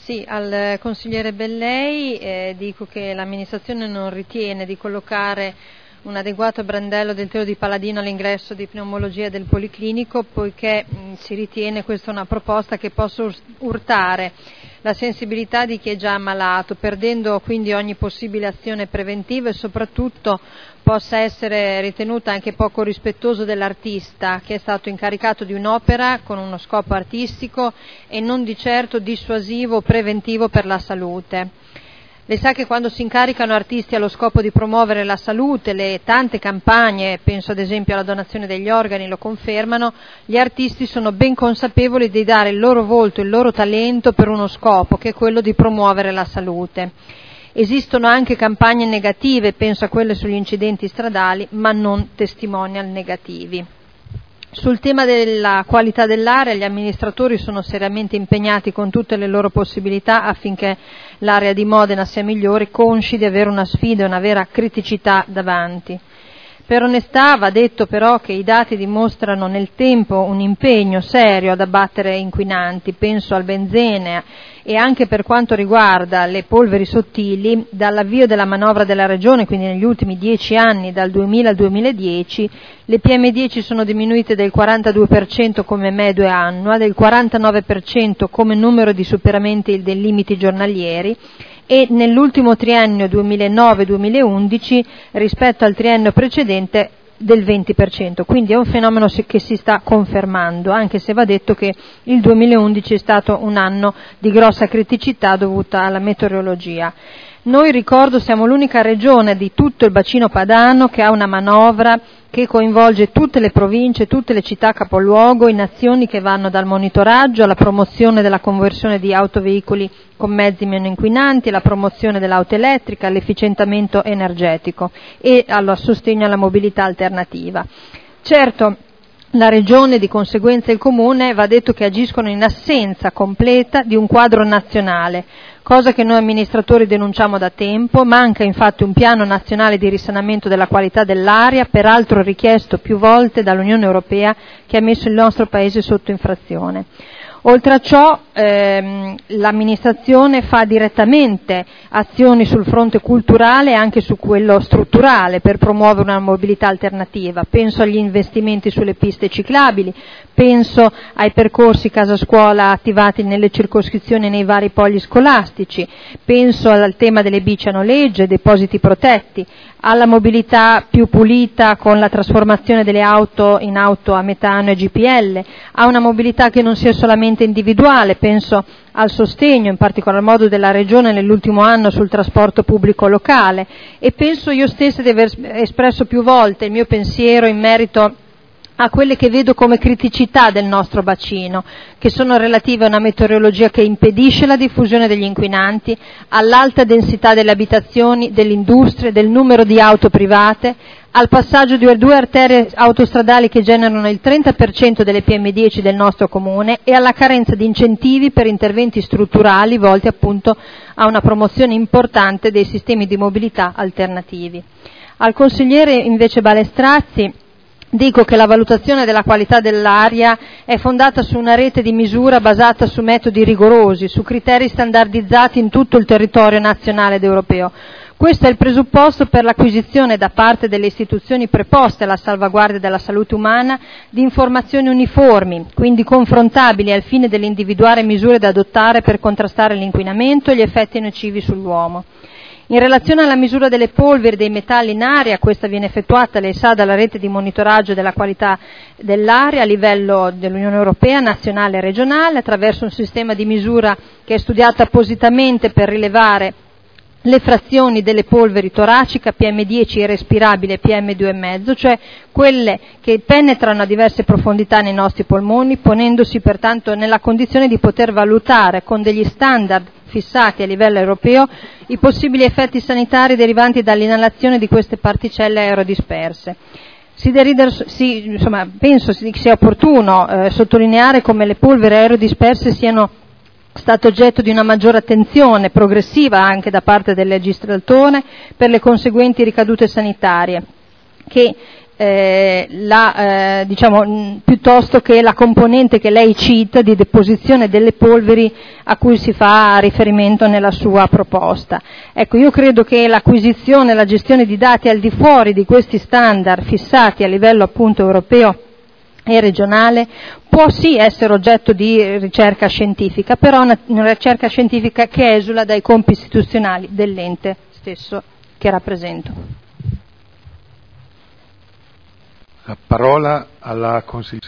Sì, al consigliere Bellei dico che l'amministrazione non ritiene di collocare un adeguato brandello del telo di Paladino all'ingresso di pneumologia del Policlinico, poiché si ritiene questa una proposta che possa urtare la sensibilità di chi è già ammalato, perdendo quindi ogni possibile azione preventiva e soprattutto possa essere ritenuta anche poco rispettoso dell'artista che è stato incaricato di un'opera con uno scopo artistico e non di certo dissuasivo o preventivo per la salute. Lei sa che quando si incaricano artisti allo scopo di promuovere la salute, le tante campagne, penso ad esempio alla donazione degli organi, lo confermano, gli artisti sono ben consapevoli di dare il loro volto, il loro talento per uno scopo, che è quello di promuovere la salute. Esistono anche campagne negative, penso a quelle sugli incidenti stradali, ma non testimonial negativi. Sul tema della qualità dell'aria gli amministratori sono seriamente impegnati con tutte le loro possibilità affinché l'area di Modena sia migliore, consci di avere una sfida e una vera criticità davanti. Per onestà va detto però che i dati dimostrano nel tempo un impegno serio ad abbattere inquinanti, penso al benzene e anche per quanto riguarda le polveri sottili, dall'avvio della manovra della Regione, quindi negli ultimi 10 anni, dal 2000 al 2010, le PM10 sono diminuite del 42% come media annua, del 49% come numero di superamenti dei limiti giornalieri, e nell'ultimo triennio 2009-2011 rispetto al triennio precedente del 20%, quindi è un fenomeno che si sta confermando, anche se va detto che il 2011 è stato un anno di grossa criticità dovuta alla meteorologia. Noi, ricordo, siamo l'unica regione di tutto il bacino padano che ha una manovra che coinvolge tutte le province, tutte le città capoluogo in azioni che vanno dal monitoraggio alla promozione della conversione di autoveicoli con mezzi meno inquinanti, alla promozione dell'auto elettrica, all'efficientamento energetico e al sostegno alla mobilità alternativa. Certo, la Regione, di conseguenza il Comune, va detto che agiscono in assenza completa di un quadro nazionale, cosa che noi amministratori denunciamo da tempo. Manca infatti un piano nazionale di risanamento della qualità dell'aria, peraltro richiesto più volte dall'Unione Europea, che ha messo il nostro Paese sotto infrazione. Oltre a ciò l'amministrazione fa direttamente azioni sul fronte culturale e anche su quello strutturale per promuovere una mobilità alternativa. Penso agli investimenti sulle piste ciclabili, penso ai percorsi casa-scuola attivati nelle circoscrizioni e nei vari poli scolastici, penso al tema delle bici a noleggio e depositi protetti, alla mobilità più pulita con la trasformazione delle auto in auto a metano e GPL, a una mobilità che non sia solamente individuale, penso al sostegno in particolar modo della Regione nell'ultimo anno sul trasporto pubblico locale e penso io stessa di aver espresso più volte il mio pensiero in merito a quelle che vedo come criticità del nostro bacino, che sono relative a una meteorologia che impedisce la diffusione degli inquinanti, all'alta densità delle abitazioni, delle industrie, del numero di auto private, al passaggio di 2 arterie autostradali che generano il 30% delle PM10 del nostro comune e alla carenza di incentivi per interventi strutturali volti appunto a una promozione importante dei sistemi di mobilità alternativi. Al consigliere invece Balestrazzi dico che la valutazione della qualità dell'aria è fondata su una rete di misura basata su metodi rigorosi, su criteri standardizzati in tutto il territorio nazionale ed europeo. Questo è il presupposto per l'acquisizione da parte delle istituzioni preposte alla salvaguardia della salute umana di informazioni uniformi, quindi confrontabili al fine dell'individuare misure da adottare per contrastare l'inquinamento e gli effetti nocivi sull'uomo. In relazione alla misura delle polveri e dei metalli in aria, questa viene effettuata, lei sa, dalla rete di monitoraggio della qualità dell'aria a livello dell'Unione Europea, nazionale e regionale, attraverso un sistema di misura che è studiato appositamente per rilevare le frazioni delle polveri toracica, PM10 e respirabile PM2,5, cioè quelle che penetrano a diverse profondità nei nostri polmoni, ponendosi pertanto nella condizione di poter valutare con degli standard fissati a livello europeo i possibili effetti sanitari derivanti dall'inalazione di queste particelle aerodisperse. Penso sia opportuno sottolineare come le polveri aerodisperse siano stato oggetto di una maggiore attenzione progressiva anche da parte del legislatore per le conseguenti ricadute sanitarie che piuttosto che la componente che lei cita di deposizione delle polveri a cui si fa riferimento nella sua proposta. Ecco, io credo che l'acquisizione e la gestione di dati al di fuori di questi standard fissati a livello appunto europeo e regionale può sì essere oggetto di ricerca scientifica, però una ricerca scientifica che esula dai compiti istituzionali dell'ente stesso che rappresento. La parola alla consigliera.